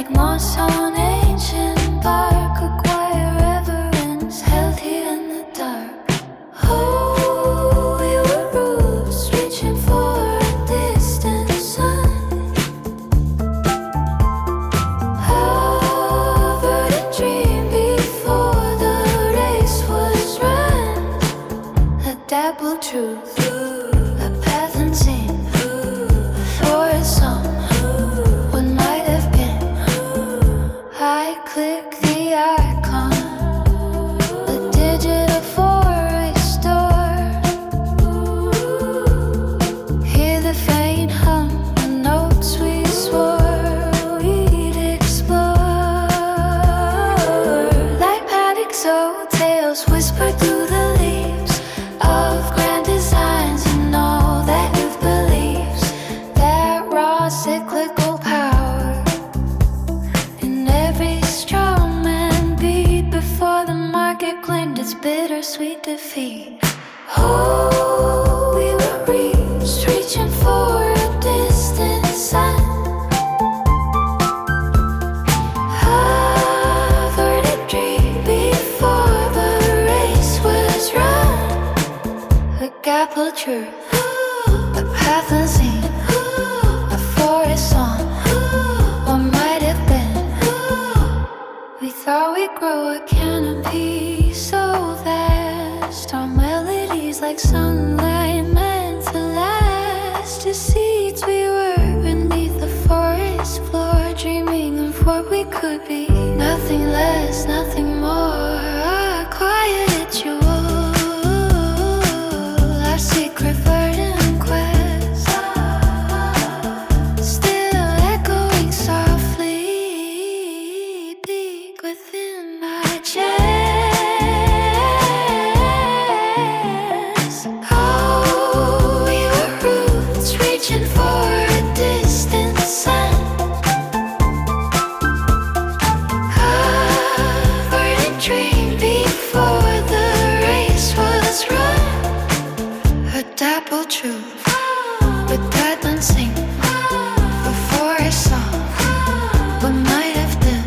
like moss on ancient bark, acquire reverence held here in the dark. Oh, we were roots reaching for a distant sun, hovered a dream before the race was run. A dappled truth, a path unseen, for a song, what might have been. I click the icon, a digital for restore. Hear the faint hum, the notes we swore we'd explore. Like paddocks, old tales whispered through the leaves of grand designs, and all that youth believes. That raw cyclical power in every strong man beat before the market claimed its bittersweet defeat. Oh, we were reached, reaching for a distant sun, hovered a dream before the race was run. A gappled truth, a path unseen, a forest song, what might have been. We thought we'd grow a canopy so vast, our melodies like sunlight meant to last. As seeds we were beneath the forest floor, dreaming of what we could be, nothing less, nothing more. Our quiet ritual, our secret verdant quest, still echoing softly deep within my chest. Oh, we were roots reaching for a distant sun, covered in dream before the race was run. A dappled truth, with that unseen, before I saw what might have been.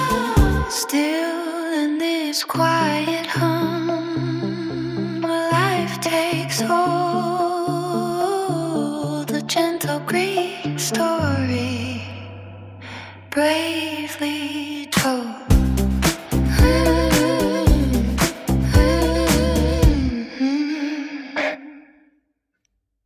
Still in this quiet hum, where life takes hold, a gentle Greek story bravely told.